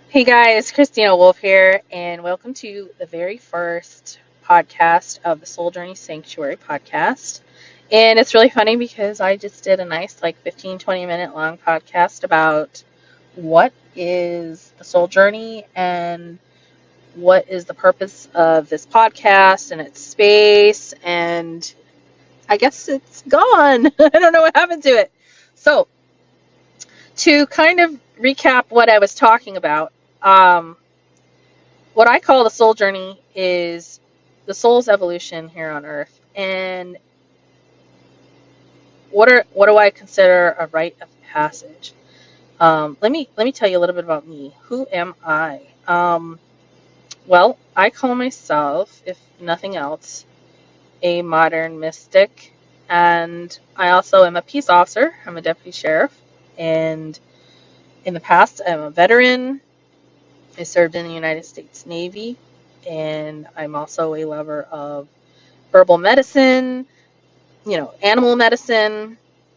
Hey guys, Christina Wolf here, and welcome to the very first podcast of the Soul Journey Sanctuary podcast. And it's really funny because I just did a nice, 15-20 minute long podcast about what is the Soul Journey and what is the purpose of this podcast and its space. And I guess it's gone. I don't know what happened to it. So, to kind of recap what I was talking about, what I call the soul journey is the soul's evolution here on earth. And what do I consider a rite of passage? Let me tell you a little bit about me. Who am I? Well, I call myself, if nothing else, a modern mystic, and I also am a peace officer. I'm a deputy sheriff, and in the past, I'm a veteran. I served in the United States Navy, and I'm also a lover of herbal medicine, animal medicine,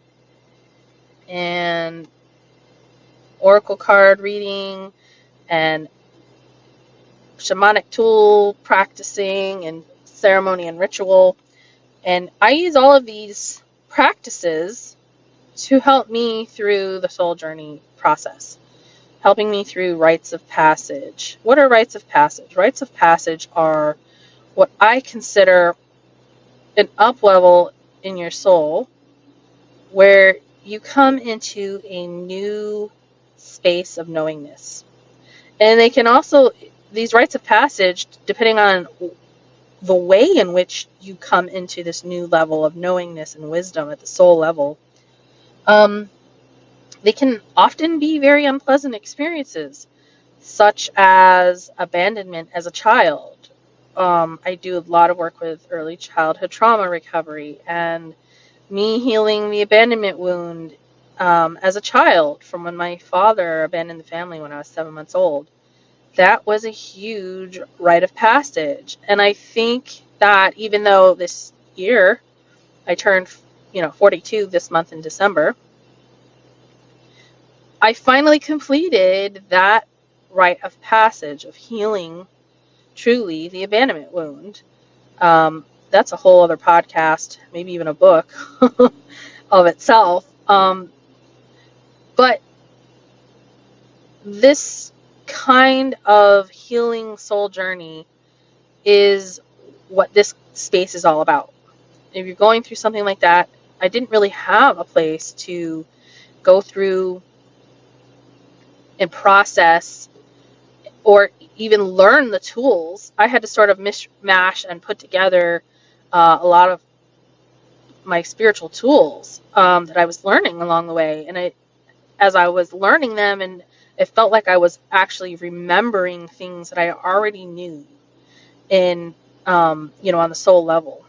and oracle card reading, and shamanic tool practicing, and ceremony and ritual. And I use all of these practices to help me through the soul journey process, helping me through rites of passage. What are rites of passage? Rites of passage are what I consider an up level in your soul where you come into a new space of knowingness. And they can also, these rites of passage, depending on the way in which you come into this new level of knowingness and wisdom at the soul level, they can often be very unpleasant experiences, such as abandonment as a child. I do a lot of work with early childhood trauma recovery and me healing the abandonment wound as a child from when my father abandoned the family when I was 7 months old. That was a huge rite of passage. And I think that even though this year I turned, 42 this month in December, I finally completed that rite of passage of healing truly the abandonment wound. That's a whole other podcast, maybe even a book of itself. But this kind of healing soul journey is what this space is all about. If you're going through something like that, I didn't really have a place to go through and process or even learn the tools. I had to sort of mishmash and put together a lot of my spiritual tools that I was learning along the way. And as I was learning them, and it felt like I was actually remembering things that I already knew in, on the soul level.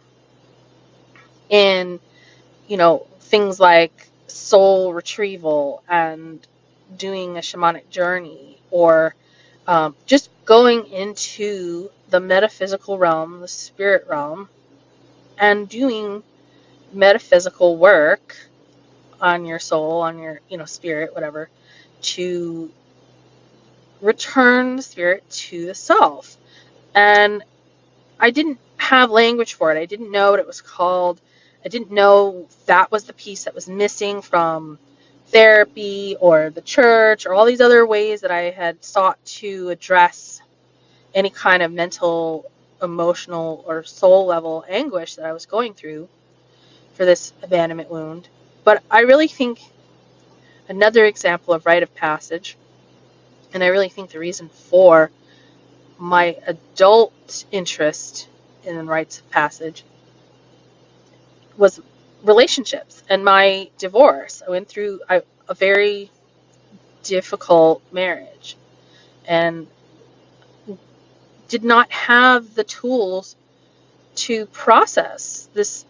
And, things like soul retrieval and doing a shamanic journey, or just going into the metaphysical realm, the spirit realm, and doing metaphysical work on your soul, on your, spirit, whatever, to return the spirit to the self. And I didn't have language for it. I didn't know what it was called. I didn't know that was the piece that was missing from therapy or the church or all these other ways that I had sought to address any kind of mental, emotional, or soul level anguish that I was going through for this abandonment wound. But I really think another example of rite of passage, and I really think the reason for my adult interest in rites of passage was relationships and my divorce. I went through a very difficult marriage and did not have the tools to process this,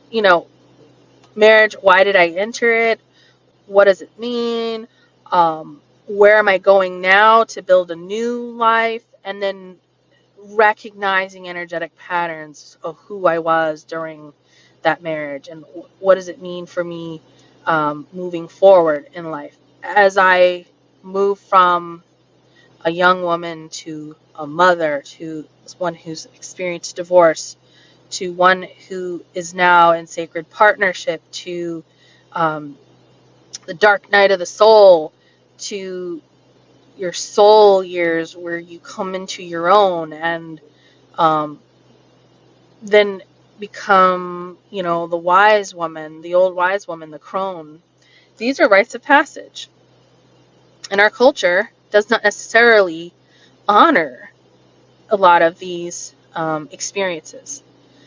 marriage. Why did I enter it? What does it mean? Where am I going now to build a new life? And then recognizing energetic patterns of who I was during that marriage, and what does it mean for me moving forward in life as I move from a young woman to a mother, to one who's experienced divorce, to one who is now in sacred partnership, to the dark night of the soul, to your soul years where you come into your own and then become, the wise woman, the old wise woman, the crone. These are rites of passage. And our culture does not necessarily honor a lot of these experiences.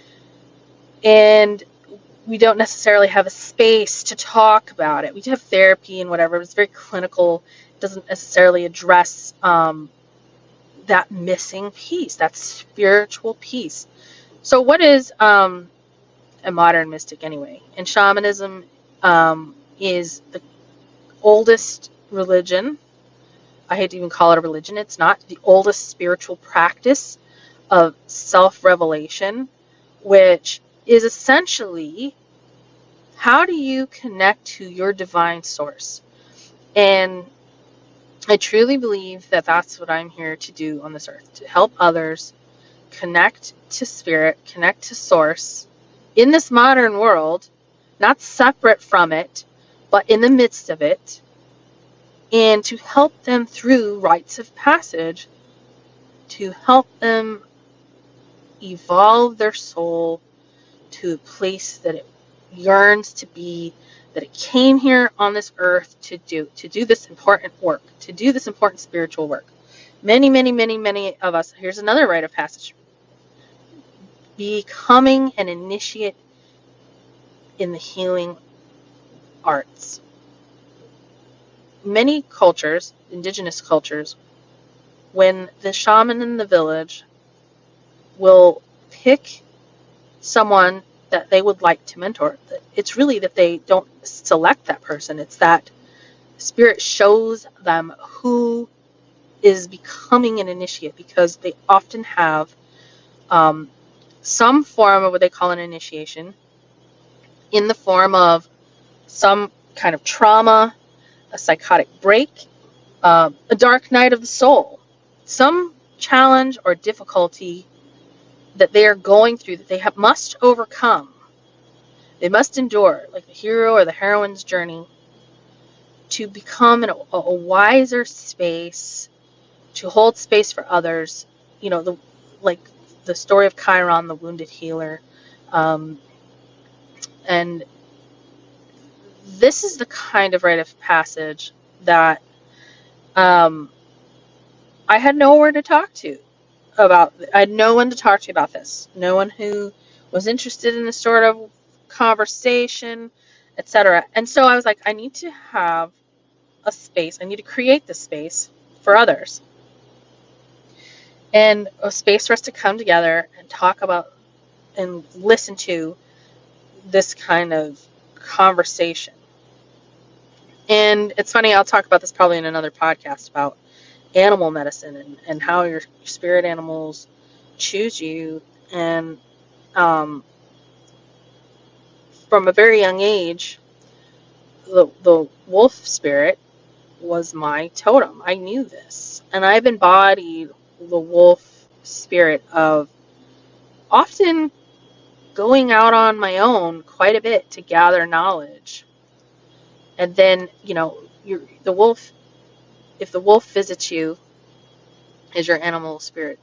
And we don't necessarily have a space to talk about it. We have therapy and whatever, but it's very clinical. It doesn't necessarily address that missing piece, that spiritual piece. So what is a modern mystic anyway? And shamanism is the oldest religion. I hate to even call it a religion. It's not. The oldest spiritual practice of self-revelation, which is essentially, how do you connect to your divine source? And I truly believe that that's what I'm here to do on this earth, to help others connect to spirit, connect to source in this modern world, not separate from it, but in the midst of it, and to help them through rites of passage, to help them evolve their soul to a place that it yearns to be, that it came here on this earth to do this important work, to do this important spiritual work. Many, many, many, many of us, here's another rite of passage, becoming an initiate in the healing arts. Many cultures, indigenous cultures, when the shaman in the village will pick someone that they would like to mentor, it's really that they don't select that person. It's that spirit shows them who is becoming an initiate, because they often have some form of what they call an initiation in the form of some kind of trauma, a psychotic break, a dark night of the soul, some challenge or difficulty that they are going through that they must overcome. They must endure, like the hero or the heroine's journey, to become in a wiser space, to hold space for others. Like the story of Chiron, the wounded healer. And this is the kind of rite of passage that I had nowhere to talk to about. I had no one to talk to about this. No one who was interested in this sort of conversation, etc. And so I was like, I need to have a space. I need to create this space for others. And a space for us to come together and talk about and listen to this kind of conversation. And it's funny, I'll talk about this probably in another podcast about animal medicine and how your spirit animals choose you. And from a very young age, the wolf spirit was my totem. I knew this. And I've embodied the wolf spirit of often going out on my own quite a bit to gather knowledge. And then, the wolf, if the wolf visits you as your animal spirit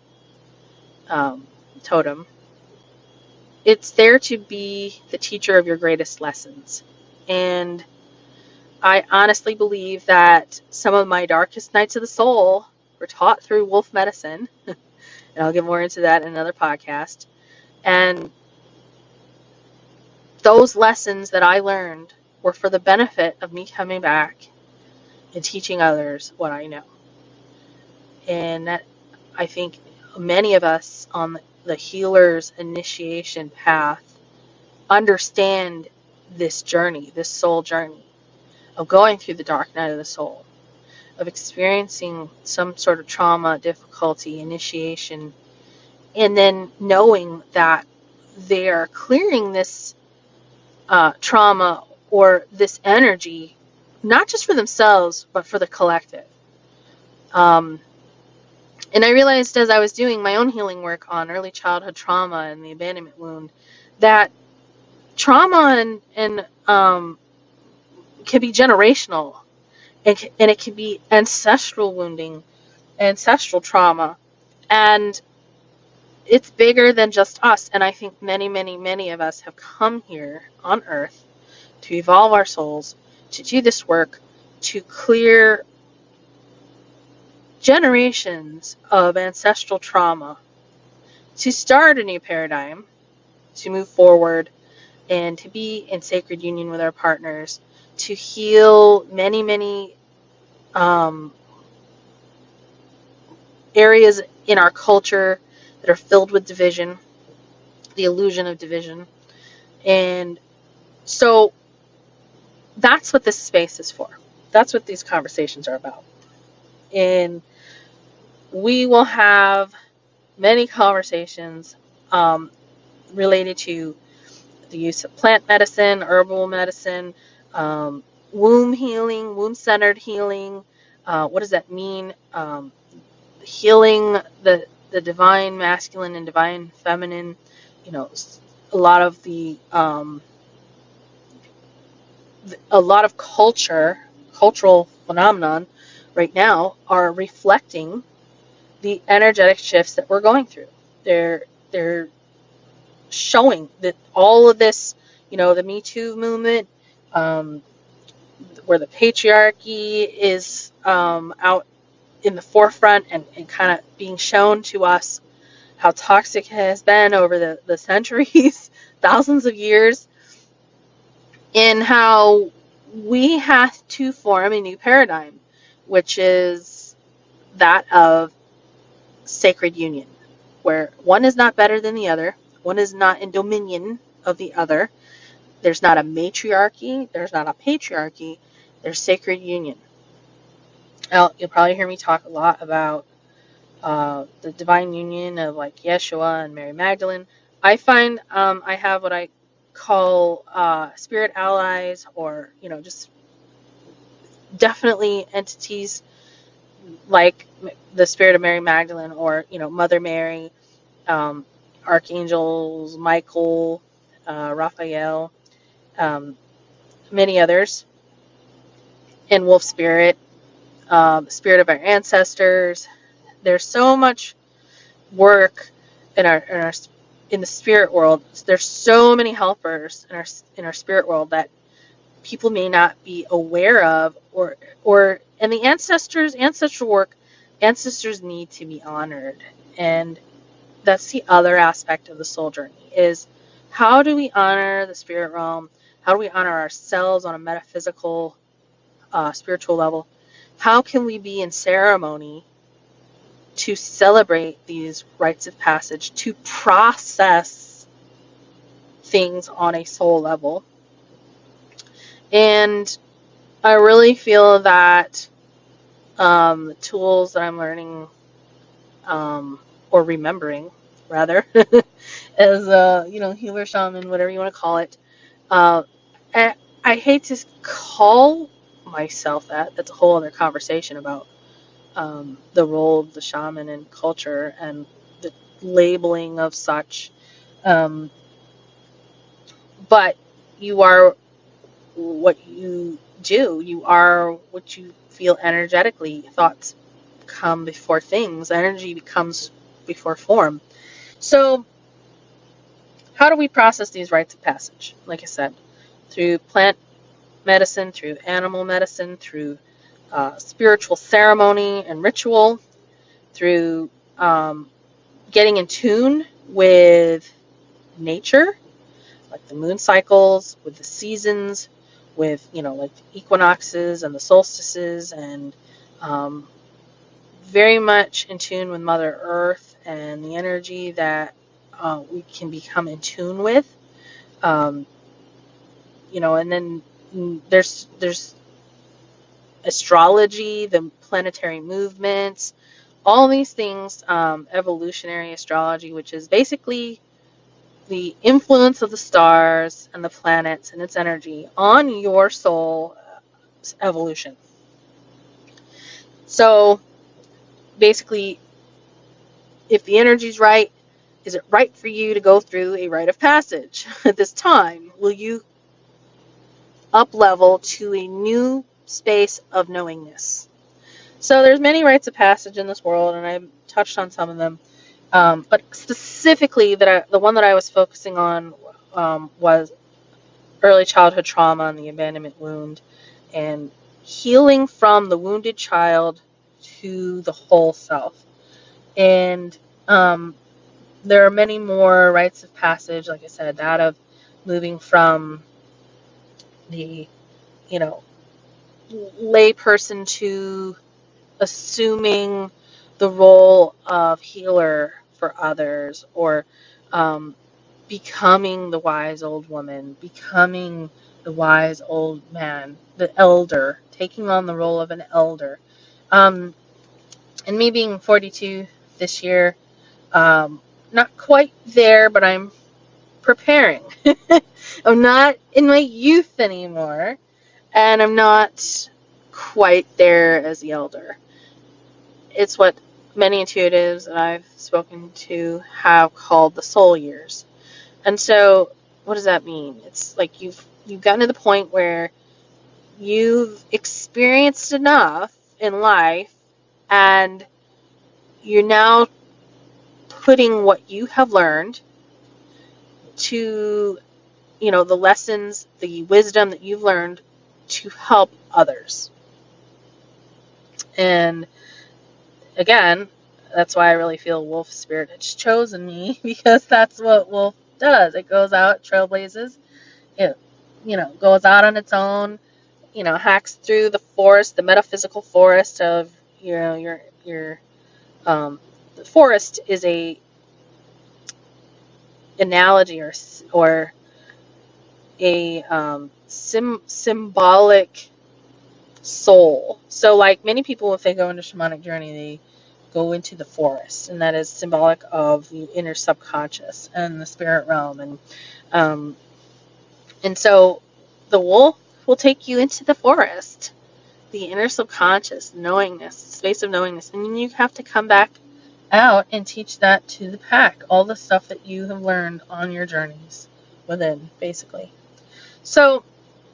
totem, it's there to be the teacher of your greatest lessons. And I honestly believe that some of my darkest nights of the soul were taught through wolf medicine. And I'll get more into that in another podcast. And those lessons that I learned were for the benefit of me coming back and teaching others what I know. And that, I think many of us on the healer's initiation path understand this journey, this soul journey of going through the dark night of the soul, of experiencing some sort of trauma, difficulty, initiation, and then knowing that they are clearing this trauma or this energy, not just for themselves, but for the collective. And I realized as I was doing my own healing work on early childhood trauma and the abandonment wound that trauma and can be generational, and it can be ancestral wounding, ancestral trauma, and it's bigger than just us. And I think many, many, many of us have come here on earth to evolve our souls, to do this work, to clear generations of ancestral trauma, to start a new paradigm, to move forward, and to be in sacred union with our partners, to heal many, many areas in our culture that are filled with division, the illusion of division. And so that's what this space is for. That's what these conversations are about. And we will have many conversations related to the use of plant medicine, herbal medicine, womb healing, womb-centered healing. What does that mean? Healing the divine masculine and divine feminine. You know, a lot of a lot of cultural phenomenon right now are reflecting the energetic shifts that we're going through. They're showing that all of this, the Me Too movement, where the patriarchy is out in the forefront and kind of being shown to us how toxic it has been over the centuries, thousands of years, and how we have to form a new paradigm, which is that of sacred union, where one is not better than the other, one is not in dominion of the other. There's not a matriarchy, there's not a patriarchy, there's sacred union. Now, you'll probably hear me talk a lot about the divine union of like Yeshua and Mary Magdalene. I find I have what I call spirit allies, or just definitely entities like the spirit of Mary Magdalene, or Mother Mary, archangels Michael, Raphael, many others, and wolf spirit, spirit of our ancestors. There's so much work in the spirit world. There's so many helpers in our spirit world that people may not be aware of, and the ancestral work, ancestors need to be honored. And that's the other aspect of the soul journey, is how do we honor the spirit realm? How do we honor ourselves on a metaphysical, spiritual level? How can we be in ceremony to celebrate these rites of passage, to process things on a soul level? And I really feel that the tools that I'm learning, or remembering, rather, as healer, shaman, whatever you want to call it. I hate to call myself that. That's a whole other conversation about the role of the shaman in culture and the labeling of such. But you are what you do. You are what you feel energetically. Thoughts come before things. Energy becomes before form. So how do we process these rites of passage? Like I said, through plant medicine, through animal medicine, through spiritual ceremony and ritual, through getting in tune with nature, like the moon cycles, with the seasons, with like the equinoxes and the solstices, and very much in tune with Mother Earth and the energy that we can become in tune with. And then there's astrology, the planetary movements, all these things, evolutionary astrology, which is basically the influence of the stars and the planets and its energy on your soul evolution. So basically, If the energy's right, is it right for you to go through a rite of passage at this time? Will you up level to a new space of knowingness? So there's many rites of passage in this world, and I touched on some of them. But specifically, the one that I was focusing on was early childhood trauma and the abandonment wound, and healing from the wounded child to the whole self. And there are many more rites of passage, like I said, that of moving from the, lay person to assuming the role of healer for others, or becoming the wise old woman, becoming the wise old man, the elder, taking on the role of an elder. And me being 42 this year, not quite there, but I'm preparing. I'm not in my youth anymore, and I'm not quite there as the elder. It's what many intuitives that I've spoken to have called the soul years. And so, what does that mean? It's like you've gotten to the point where you've experienced enough in life, and you're now putting what you have learned to, the lessons, the wisdom that you've learned to help others. And again, that's why I really feel Wolf Spirit has chosen me, because that's what Wolf does. It goes out, trailblazes, it, goes out on its own, hacks through the forest, the metaphysical forest of, the forest is a analogy or a symbolic soul. So like many people, if they go into shamanic journey, they go into the forest, and that is symbolic of the inner subconscious and the spirit realm. And so the wolf will take you into the forest, the inner subconscious, knowingness, space of knowingness, and then you have to come back out and teach that to the pack, all the stuff that you have learned on your journeys within, basically. So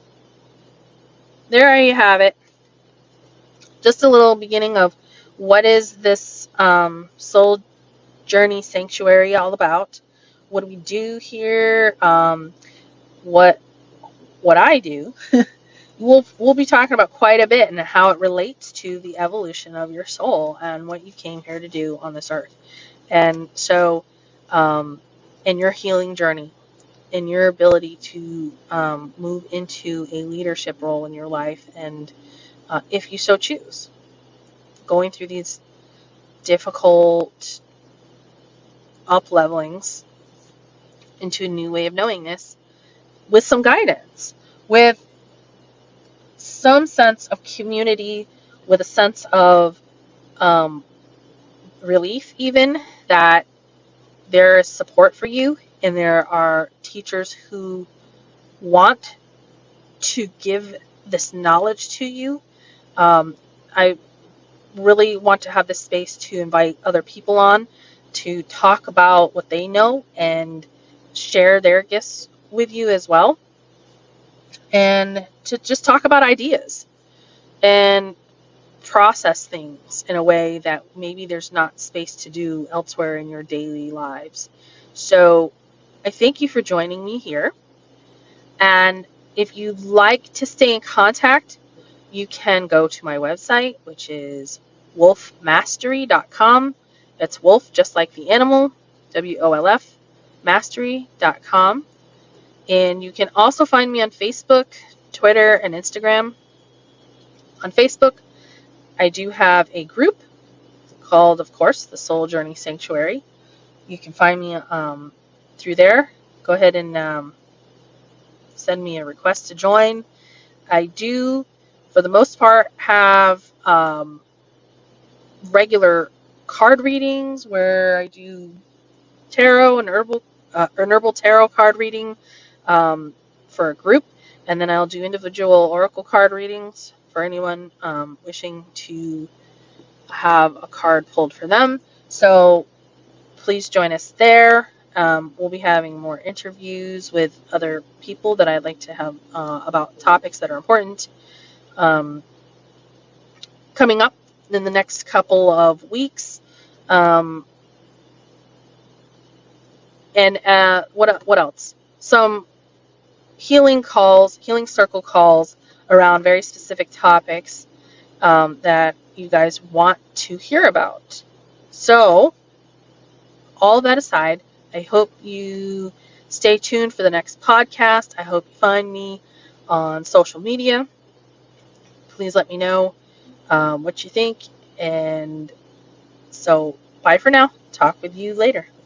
there you have it. Just a little beginning of what is this soul journey sanctuary all about? What do we do here? What I do. We'll be talking about quite a bit and how it relates to the evolution of your soul and what you came here to do on this earth. And so, in your healing journey, in your ability to move into a leadership role in your life, and if you so choose, going through these difficult up-levelings into a new way of knowingness with some guidance, with some sense of community, with a sense of relief, even that there is support for you, and there are teachers who want to give this knowledge to you. I really want to have this space to invite other people on to talk about what they know and share their gifts with you as well, and to just talk about ideas and process things in a way that maybe there's not space to do elsewhere in your daily lives. So I thank you for joining me here. And if you'd like to stay in contact, you can go to my website, which is wolfmastery.com. That's wolf, just like the animal, WOLF, mastery.com. And you can also find me on Facebook, Twitter, and Instagram. On Facebook, I do have a group called, of course, the Soul Journey Sanctuary. You can find me through there. Go ahead and send me a request to join. I do, for the most part, have regular card readings where I do tarot and herbal tarot card reading for a group, and then I'll do individual oracle card readings for anyone wishing to have a card pulled for them. So please join us there. We'll be having more interviews with other people that I'd like to have about topics that are important um, coming up in the next couple of weeks. Um, and what else? Some healing calls, healing circle calls around very specific topics that you guys want to hear about. So, all that aside, I hope you stay tuned for the next podcast. I hope you find me on social media. Please let me know what you think. And so, bye for now. Talk with you later.